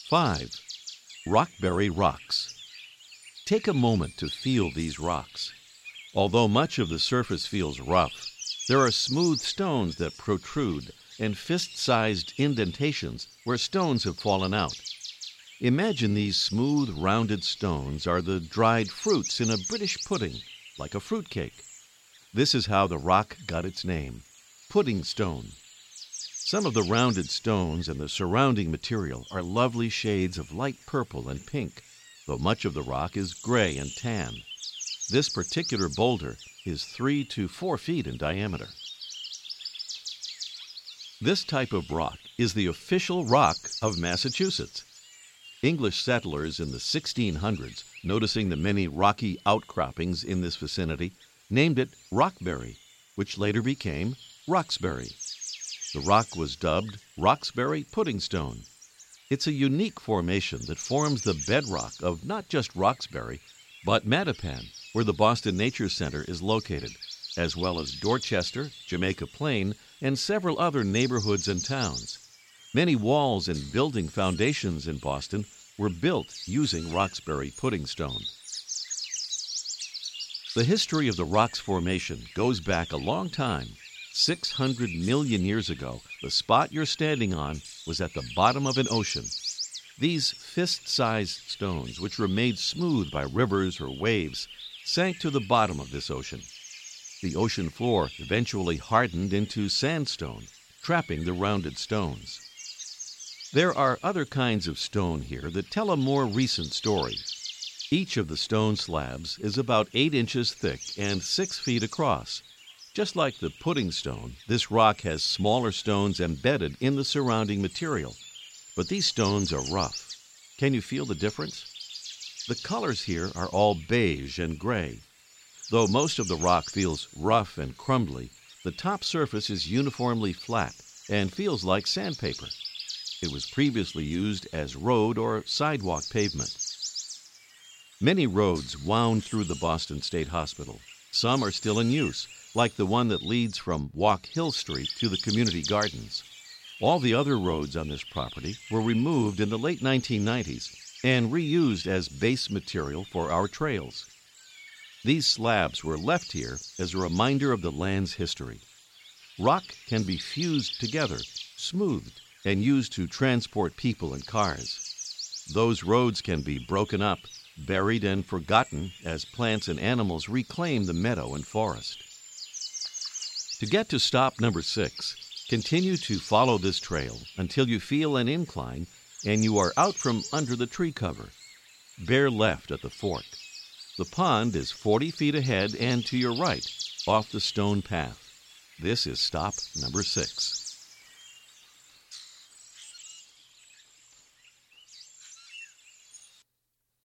5. Rockberry rocks. Take a moment to feel these rocks. Although much of the surface feels rough, there are smooth stones that protrude and fist-sized indentations where stones have fallen out. Imagine these smooth, rounded stones are the dried fruits in a British pudding, like a fruitcake. This is how the rock got its name, pudding stone. Some of the rounded stones and the surrounding material are lovely shades of light purple and pink, though much of the rock is gray and tan. This particular boulder is 3 to 4 feet in diameter. This type of rock is the official rock of Massachusetts. English settlers in the 1600s, noticing the many rocky outcroppings in this vicinity, named it Rockberry, which later became Roxbury. The rock was dubbed Roxbury Pudding Stone. It's a unique formation that forms the bedrock of not just Roxbury, but Mattapan, where the Boston Nature Center is located, as well as Dorchester, Jamaica Plain, and several other neighborhoods and towns. Many walls and building foundations in Boston were built using Roxbury pudding stone. The history of the rocks formation goes back a long time. 600 million years ago, the spot you're standing on was at the bottom of an ocean. These fist-sized stones, which were made smooth by rivers or waves, sank to the bottom of this ocean. The ocean floor eventually hardened into sandstone, trapping the rounded stones. There are other kinds of stone here that tell a more recent story. Each of the stone slabs is about 8 inches thick and 6 feet across. Just like the pudding stone, this rock has smaller stones embedded in the surrounding material. But these stones are rough. Can you feel the difference? The colors here are all beige and gray. Though most of the rock feels rough and crumbly, the top surface is uniformly flat and feels like sandpaper. It was previously used as road or sidewalk pavement. Many roads wound through the Boston State Hospital. Some are still in use, like the one that leads from Walk Hill Street to the community gardens. All the other roads on this property were removed in the late 1990s and reused as base material for our trails. These slabs were left here as a reminder of the land's history. Rock can be fused together, smoothed, and used to transport people and cars. Those roads can be broken up, buried, and forgotten as plants and animals reclaim the meadow and forest. To get to stop number 6, continue to follow this trail until you feel an incline and you are out from under the tree cover. Bear left at the fork. The pond is 40 feet ahead and to your right, off the stone path. This is stop number 6.